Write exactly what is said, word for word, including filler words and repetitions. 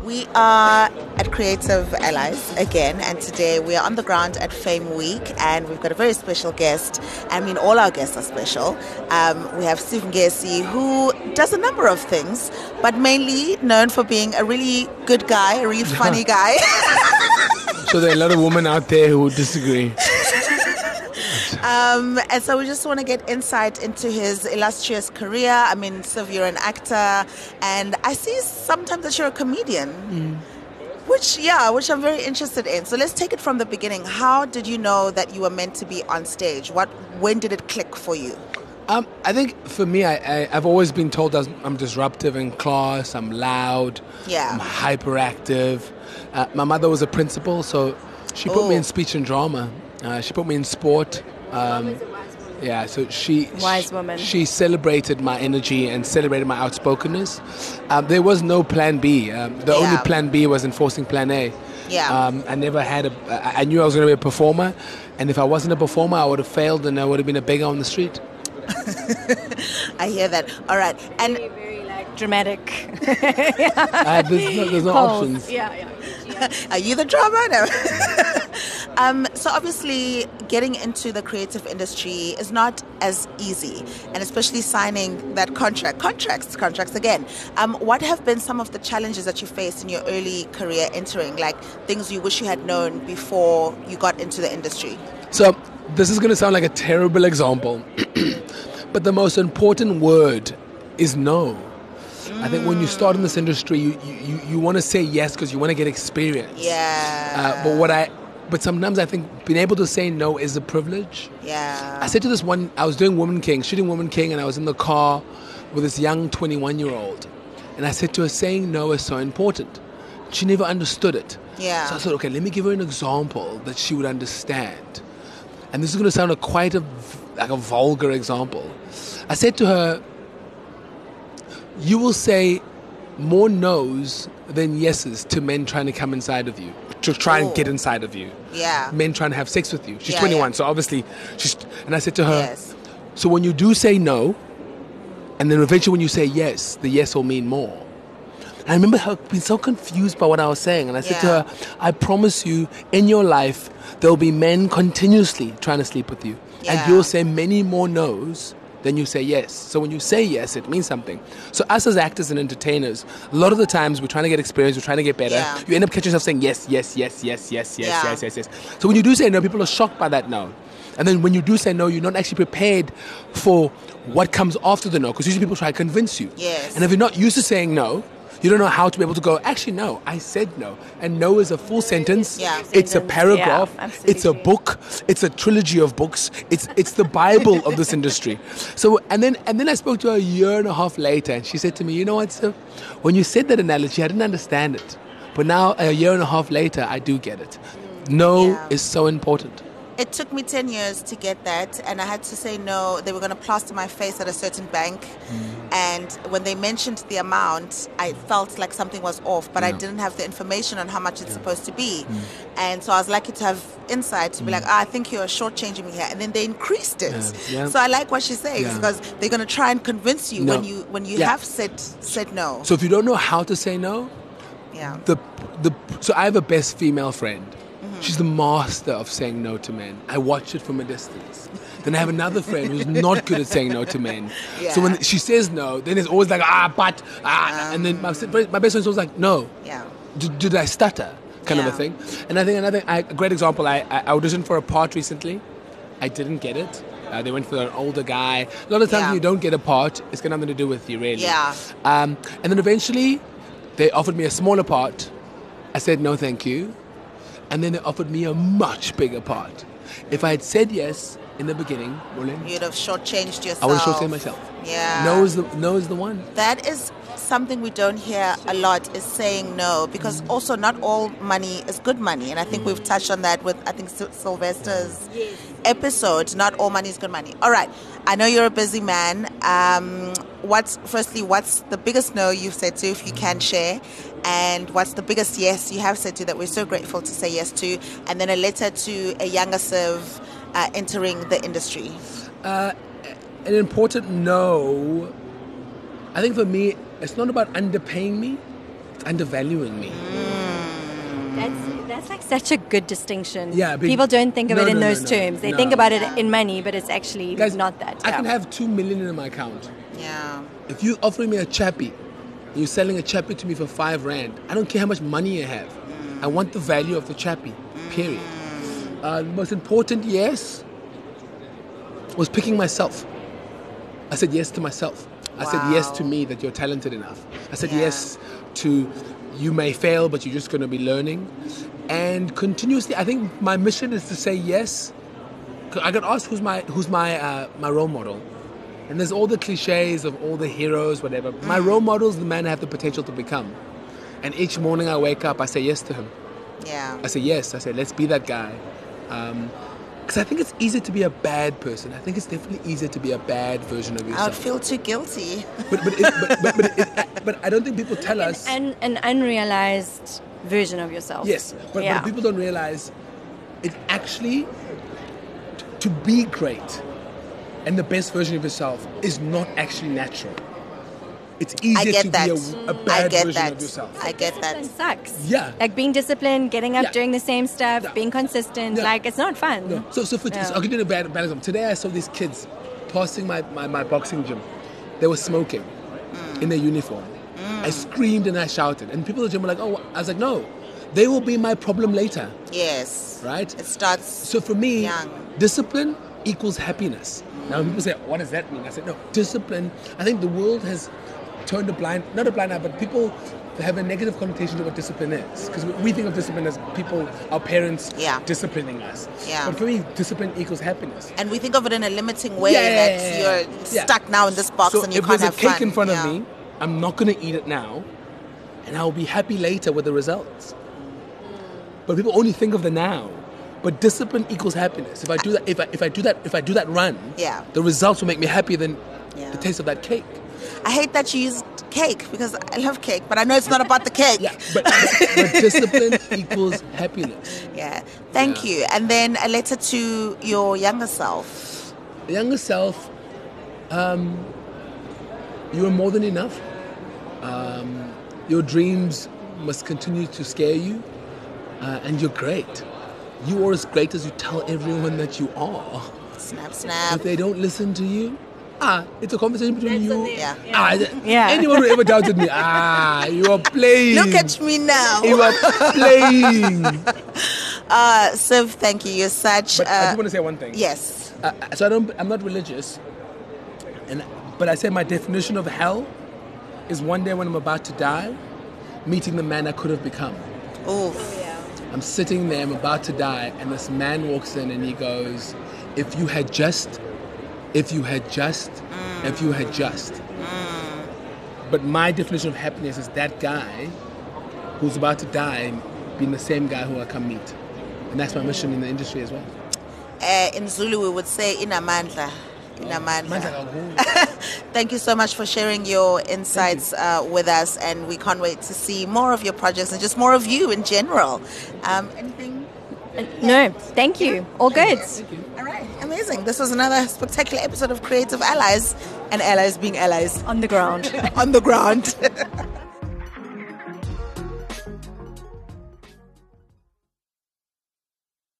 We are at Creative Allies again, and today we are on the ground at Fame Week, and we've got a very special guest. I mean, all our guests are special. Um, we have Stephen Ngesi, who does a number of things, but mainly known for being a really good guy, a really funny guy. So there are a lot of women out there who would disagree. Um, and so we just want to get insight into his illustrious career. I mean, so you're an actor, and I see sometimes that you're a comedian, mm. which, yeah, which I'm very interested in. So let's take it from the beginning. How did you know that you were meant to be on stage? What, when did it click for you? Um, I think for me, I, I, I've always been told that I'm disruptive in class, I'm loud, yeah. I'm hyperactive. Uh, my mother was a principal, so she put Ooh. me in speech and drama. Uh, she put me in sport. Um, yeah, so she wise woman. She, she celebrated my energy and celebrated my outspokenness. Um, there was no plan B. Um, the yeah. only plan B was enforcing plan A. Yeah. Um, I never had a. I knew I was going to be a performer, and if I wasn't a performer, I would have failed, and I would have been a beggar on the street. I hear that. All right, and very, very like dramatic. uh, there's no, there's no options. Yeah, yeah. Are you the drama? No. um, so obviously, getting into the creative industry is not as easy, and especially signing that contract, contracts, contracts again. Um, what have been some of the challenges that you faced in your early career entering, like things you wish you had known before you got into the industry? So this is going to sound like a terrible example, but the most important word is no. I think when you start in this industry, you you, you want to say yes because you want to get experience. Yeah. Uh, but what I, but sometimes I think being able to say no is a privilege. Yeah. I said to this one, I was doing Woman King, shooting Woman King, and I was in the car with this young twenty-one-year-old, and I said to her, saying no is so important. She never understood it. Yeah. So I said, okay, let me give her an example that she would understand. And this is going to sound a quite a like a vulgar example. I said to her, you will say more no's than yeses to men trying to come inside of you, to try Ooh. and get inside of you. Yeah. Men trying to have sex with you. She's yeah, twenty-one, yeah. so obviously she's. And I said to her, yes. so when you do say no, and then eventually when you say yes, the yes will mean more. And I remember her being so confused by what I was saying, and I said yeah. to her, I promise you, in your life, there will be men continuously trying to sleep with you, yeah. and you'll say many more no's then you say yes. So when you say yes, it means something. So us as actors and entertainers, a lot of the times we're trying to get experience, we're trying to get better. Yeah. You end up catching yourself saying yes, yes, yes, yes, yes, yes, Yeah. yes, yes, yes. So when you do say no, people are shocked by that no. And then when you do say no, you're not actually prepared for what comes after the no, because usually people try to convince you. Yes. And if you're not used to saying no, you don't know how to be able to go, actually, no, I said no. And no is a full sentence. Yeah. It's a paragraph. Yeah, it's a book. It's a trilogy of books. It's it's the Bible of this industry. So, and then and then I spoke to her a year and a half later, and she said to me, you know what, sir? When you said that analogy, I didn't understand it. But now, a year and a half later, I do get it. No Yeah. is so important. It took me ten years to get that, and I had to say no. They were going to plaster my face at a certain bank, mm. and when they mentioned the amount, I felt like something was off, but yeah. I didn't have the information on how much it's yeah. supposed to be. Mm. And so I was lucky to have insight to mm. be like, ah, I think you're shortchanging me here. And then they increased it. Yeah. Yeah. So I like what she says, yeah. because they're going to try and convince you no. when you when you yeah. have said said no. So if you don't know how to say no, yeah. the the so I have a best female friend. She's the master of saying no to men. I watch it from a distance. Then I have another friend who's not good at saying no to men. Yeah. So when she says no, then it's always like, ah, but, ah. Um, and then my, my best friend's always like, no. Yeah. Did, did I stutter? Kind yeah. of a thing. And I think another I, a great example, I, I auditioned for a part recently. I didn't get it. Uh, they went for an older guy. A lot of times yeah. when you don't get a part, it's got nothing to do with you, really. Yeah. Um, and then eventually, they offered me a smaller part. I said, no, thank you. And then they offered me a much bigger part. If I had said yes in the beginning, Rolene, you'd have shortchanged yourself. I would have shortchanged myself. Yeah. No is the no is the one. That is something we don't hear a lot, is saying no, because mm. also not all money is good money, and I think mm. we've touched on that with I think Sylvester's yes. episode. Not all money is good money. All right, I know you're a busy man. Um, what's firstly, what's the biggest no you've said to, if you can share? And what's the biggest yes you have said to that we're so grateful to say yes to? And then a letter to a younger Siv uh, entering the industry. Uh, an important no, I think for me, it's not about underpaying me. it's undervaluing me. That's, that's like such a good distinction. Yeah, but- People don't think of no, it in no, no, those no, terms. They no. think about it in money, but it's actually Guys, not that. I yeah. can have two million in my account. Yeah. If you offering me a chappy, you're selling a chappy to me for five rand. I don't care how much money you have. I want the value of the chappy. Period. Uh, the most important yes was picking myself. I said yes to myself. I said yes to Wow. me that you're talented enough. I said Yeah. yes to you may fail, but you're just going to be learning. And continuously, I think my mission is to say yes. I got asked who's my who's my uh, my role model, and there's all the cliches of all the heroes, whatever. My role model is the man I have the potential to become. And each morning I wake up, I say yes to him. Yeah. I say yes. I say let's be that guy. Because I think it's easier to be a bad person. I think it's definitely easier to be a bad version of I would yourself. feel too guilty. But but, it, but, but, but, it, but I don't think people tell us. An, an unrealized version of yourself. Yes, but, yeah. but people don't realize it actually t- to be great and the best version of yourself is not actually natural. It's I easier get to that. be a, a I bad get version that. of yourself. I get that. Discipline sucks. Yeah. Like being disciplined, getting up, Yeah. doing the same stuff, Yeah. being consistent. Yeah. Like, it's not fun. No. So, so for, Yeah. so I'll give you a bad, bad example. Today I saw these kids passing my, my, my boxing gym. They were smoking in their uniform. I screamed and I shouted. And people at the gym were like, oh, I was like, no. They will be my problem later, Yes. right? It starts. So for me, Young. discipline equals happiness. Now when people say, what does that mean? I said, no, discipline. I think the world has turned a blind, not a blind eye, but people have a negative connotation to what discipline is. Because we think of discipline as people, our parents, Yeah. disciplining us. Yeah. But for me, discipline equals happiness. And we think of it in a limiting way Yeah, yeah, that yeah, yeah. you're Yeah. stuck now in this box So and you if can't there's a have cake fun. in front Yeah. of me, I'm not going to eat it now, and I'll be happy later with the results. But people only think of the now. But discipline equals happiness. If I do that, if I, if I do that, if I do that run, Yeah. the results will make me happier than Yeah. the taste of that cake. I hate that you used cake because I love cake, but I know it's not about the cake. Yeah, but, but, but discipline equals happiness. Yeah. Thank Yeah. you. And then a letter to your younger self. The younger self, um, you are more than enough. Um, your dreams must continue to scare you, uh, and you're great. You are as great as you tell everyone that you are. Snap, snap. If they don't listen to you, ah, it's a conversation between you. Yeah. Ah, Yeah. anyone who ever doubted me, ah, you are playing. Look at me now. You are playing. Uh, Siv, thank you. You're such. But I Uh, just want to say one thing. yes. Uh, so I don't. I'm not religious, and but I say my definition of hell is one day when I'm about to die, meeting the man I could have become. Oof. I'm sitting there, I'm about to die, and this man walks in and he goes, "If you had just, if you had just, if you had just." But my definition of happiness is that guy who's about to die being the same guy who I come meet, and that's my mission in the industry as well. Uh, in Zulu, we would say inamandla. Inamandla. Thank you so much for sharing your insights uh, with us, and we can't wait to see more of your projects and just more of you in general. Um, anything? No, thank you. All good. All right, amazing. This was another spectacular episode of Creative Allies, and allies being allies On the ground. on the ground.